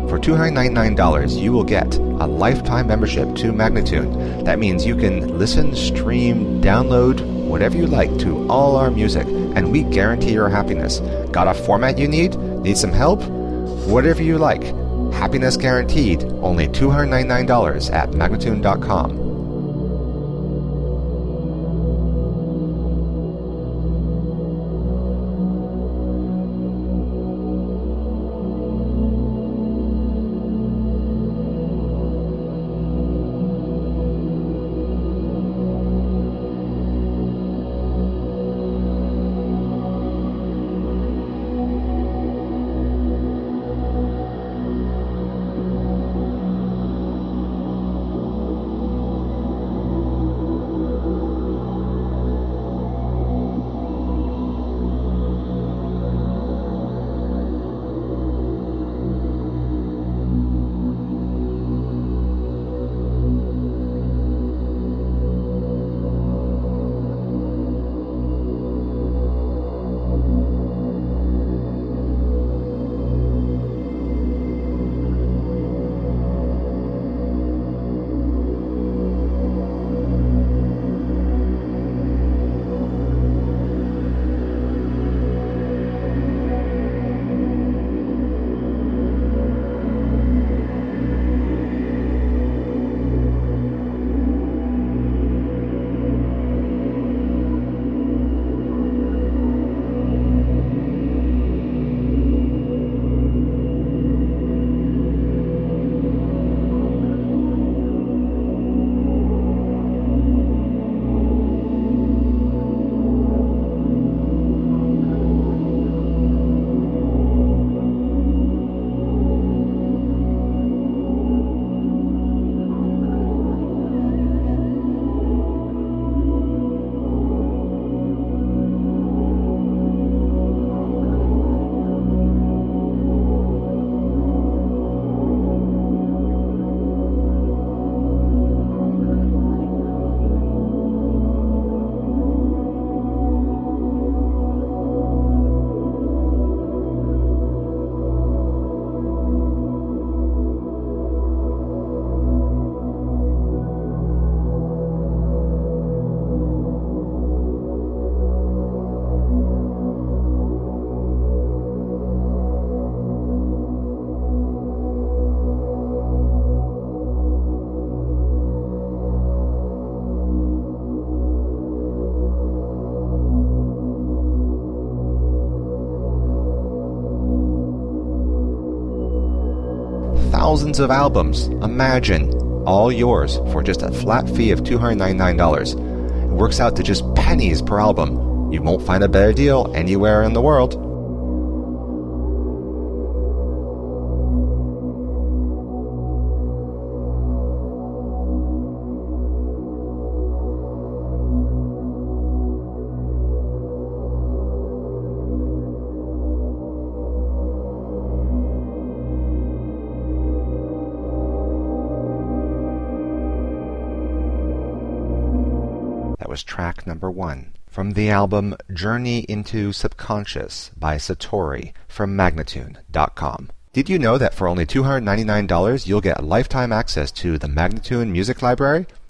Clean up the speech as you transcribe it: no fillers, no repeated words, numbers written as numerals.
For $299, you will get a lifetime membership to Magnatune. That means you can listen, stream, download, whatever you like to all our music, and we guarantee your happiness. Got a format you need? Need some help? Whatever you like. Happiness guaranteed. Only $299 at Magnatune.com. Thousands of albums. Imagine. All yours for just a flat fee of $299. It works out to just pennies per album. You won't find a better deal anywhere in the world. Was track number 1 from the album Journey into Subconscious by Satori from Magnatune.com. Did you know that for only $299 you'll get lifetime access to the Magnatune music library?